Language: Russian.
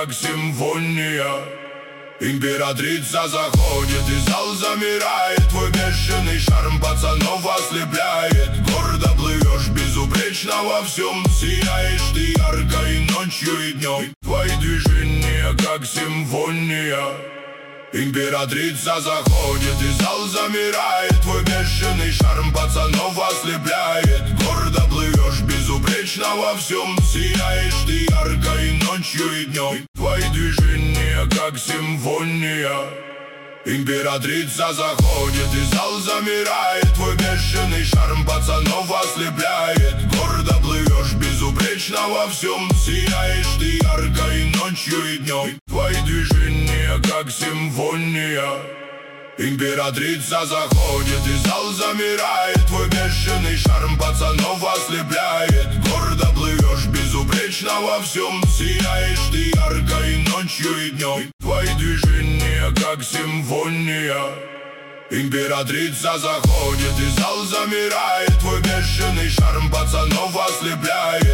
как симфония. Императрица заходит, и зал замирает. Твой бешеный шарм пацанов ослепляет. Гордо плывешь, безупречно во всем. Сияешь ты ярко и ночью, и днем. Твои движения как симфония. Императрица заходит, и зал замирает. Твой бешеный шарм пацанов ослепляет. Гордо плывешь, безупречно во всем. Сияешь ты ярко и ночью, и днем. Твои движения как симфония. Императрица заходит, и зал замирает. Твой бешеный шарм пацанов ослепляет. Гордо плывешь, безупречно во всем. Сияешь ты ярко и ночью, и днем. Твои движения как симфония. Императрица заходит, и зал замирает. Твой бешеный шарм пацанов ослепляет. Гордо плывешь, безупречно во всем. Сияешь ты ярко и ночью, и днем. Твои движения как симфония. Императрица заходит, и зал замирает. Твой бешеный шарм пацанов ослепляет.